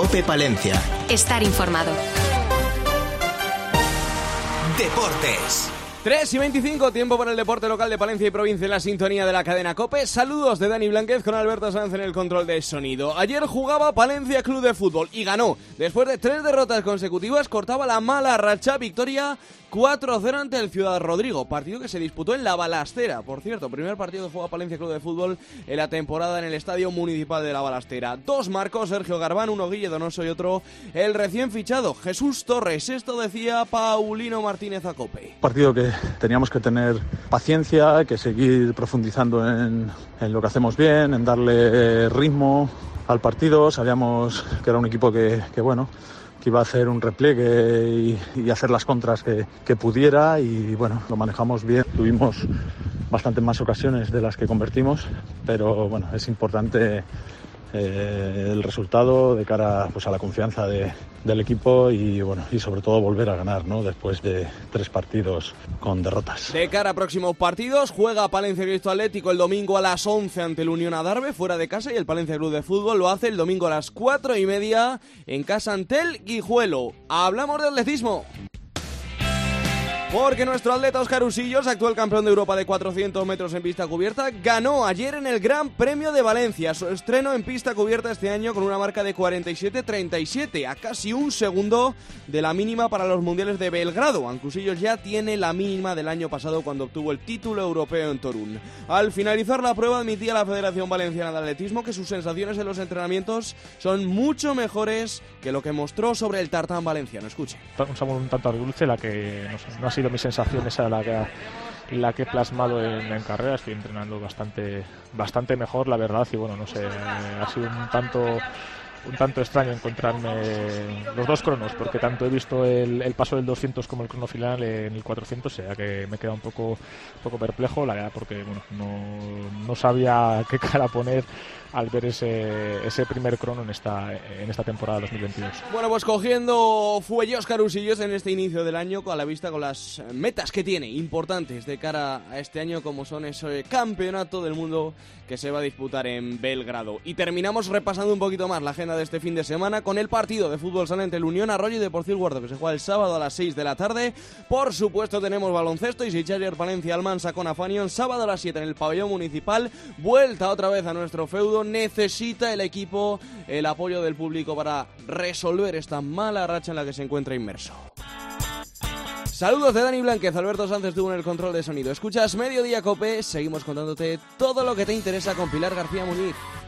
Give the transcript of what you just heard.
COPE Palencia. Estar informado. Deportes. 3:25, tiempo para el deporte local de Palencia y provincia en la sintonía de la cadena COPE. Saludos de Dani Blánquez con Alberto Sanz en el control de sonido. Ayer jugaba Palencia Club de Fútbol y ganó. Después de 3 derrotas consecutivas, cortaba la mala racha. Victoria 4-0 ante el Ciudad Rodrigo, partido que se disputó en La Balastera. Por cierto, primer partido que juega Palencia Club de Fútbol en la temporada en el Estadio Municipal de La Balastera. 2 marcos, Sergio Garbán, 1 Guille Donoso y otro el recién fichado Jesús Torres. Esto decía Paulino Martínez a COPE. Partido que teníamos que tener paciencia, que seguir profundizando en lo que hacemos bien, en darle ritmo al partido. Sabíamos que era un equipo que iba a hacer un repliegue y hacer las contras que pudiera, y bueno, lo manejamos bien. Tuvimos bastantes más ocasiones de las que convertimos, pero bueno, es importante el resultado de cara pues a la confianza del equipo y bueno, y sobre todo volver a ganar, ¿no?, después de 3 partidos con derrotas. De cara a próximos partidos, juega Palencia Cristo Atlético el domingo a las 11 ante el Unión Adarve fuera de casa, y el Palencia Club de Fútbol lo hace el domingo a las 4:30 en casa ante el Guijuelo. Hablamos de atletismo, porque nuestro atleta Óscar Usillos, actual campeón de Europa de 400 metros en pista cubierta, ganó ayer en el Gran Premio de Valencia. Su estreno en pista cubierta este año con una marca de 47:37, a casi un segundo de la mínima para los mundiales de Belgrado, aunque Usillos ya tiene la mínima del año pasado cuando obtuvo el título europeo en Torún. Al finalizar la prueba, admitía la Federación Valenciana de Atletismo que sus sensaciones en los entrenamientos son mucho mejores que lo que mostró sobre el tartán valenciano. Escuche. Un sabor un tanto agridulce, la que no ha sido mi sensación, esa la que he plasmado en carrera. Estoy entrenando bastante mejor, la verdad, y bueno, no sé, ha sido un tanto extraño encontrarme los 2 cronos, porque tanto he visto el paso del 200 como el crono final en el 400, o sea que me queda un poco perplejo, la verdad, porque bueno, no sabía qué cara poner al ver ese primer crono en esta temporada 2022. Bueno, pues cogiendo fuelle Óscar Usillos en este inicio del año, a la vista con las metas que tiene importantes de cara a este año, como son ese campeonato del mundo que se va a disputar en Belgrado. Y terminamos repasando un poquito más la agenda de este fin de semana con el partido de fútbol sala entre el Unión Arroyo y Deportivo Guardo, que se juega el sábado a las 6 de la tarde. Por supuesto tenemos baloncesto y Sitges Palencia Almansa con Afanion, sábado a las 7 en el pabellón municipal. Vuelta otra vez a nuestro feudo. Necesita el equipo el apoyo del público para resolver esta mala racha en la que se encuentra inmerso. Saludos de Dani Blánquez, Alberto Sanz estuvo en el control de sonido. Escuchas Mediodía COPE, seguimos contándote todo lo que te interesa con Pilar García Muñiz.